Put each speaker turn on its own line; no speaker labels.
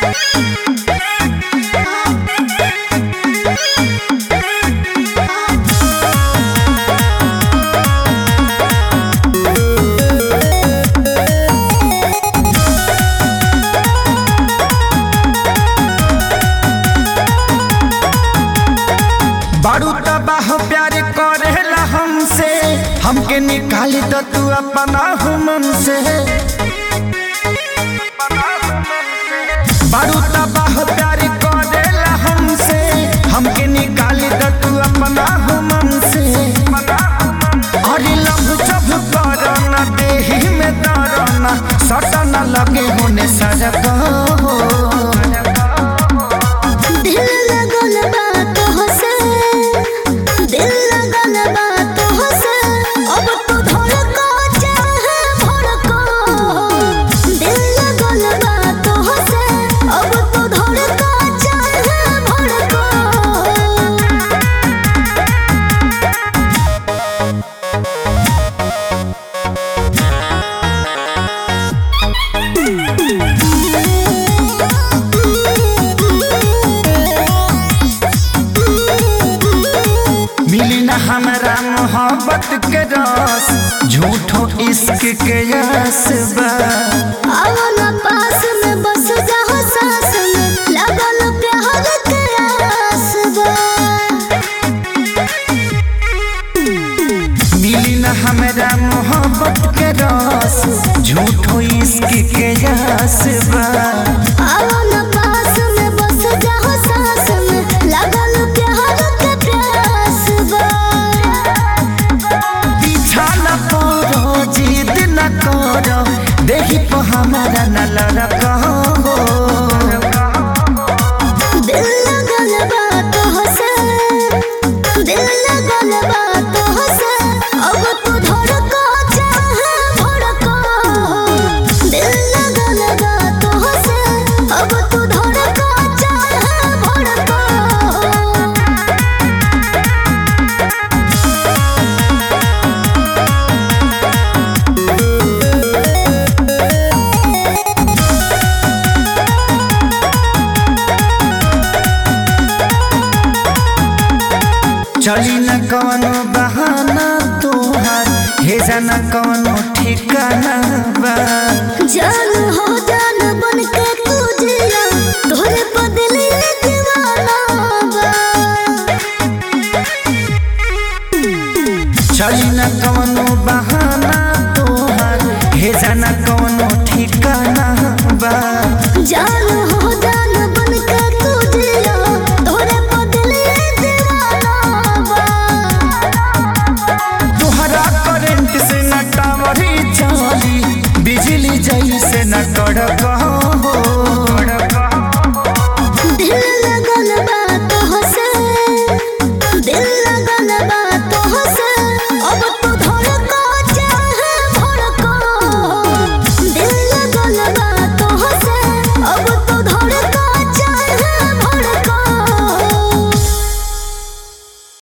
बारू तबाह प्यार करेला हमसे, हमके निकाल दो तू अपना मन से। बारू तबाह प्यार करेला हमसे, हमके निकाल दो तू अपना मन से। अरे लभ जब करना देही में दरना, सटा न लगे होने सजग हमरा मोहब्बत के रस, झूठो इश्क के यस बा।
आवला पास में बस जाओ सांस में, लगल प्यार के आस बा।
मिली न हमरा मोहब्बत के रस, झूठो इश्क के यस बा।
आवला पास में बस जाओ सांस में, लगल प्यार के प्यास बा।
जिद न करो, देखी तो हमारा न लड़को।
दिल लगल बात हसे, दिल लगल बात हसे, अब तू धड़को चाहे भड़को। दिल लगल बात हसे, अब तू धड़को चाहे भड़को।
चली न कवनो बहाना तोहार, भेजा न कवनो ठिकाना बा।
जान हो जान बन के तू जिया, तोरे पर दिल दीवाना बा।
चली न कवनो बहाना तोहार, भेजा न कवनो ठिकाना बा।
जान हो जान बन के तू जिया, तोरे पर दिल दीवाना बा।
तोहरा करंट से न टावरी चली, बिजली जैसे न कड़क।
दिल लगल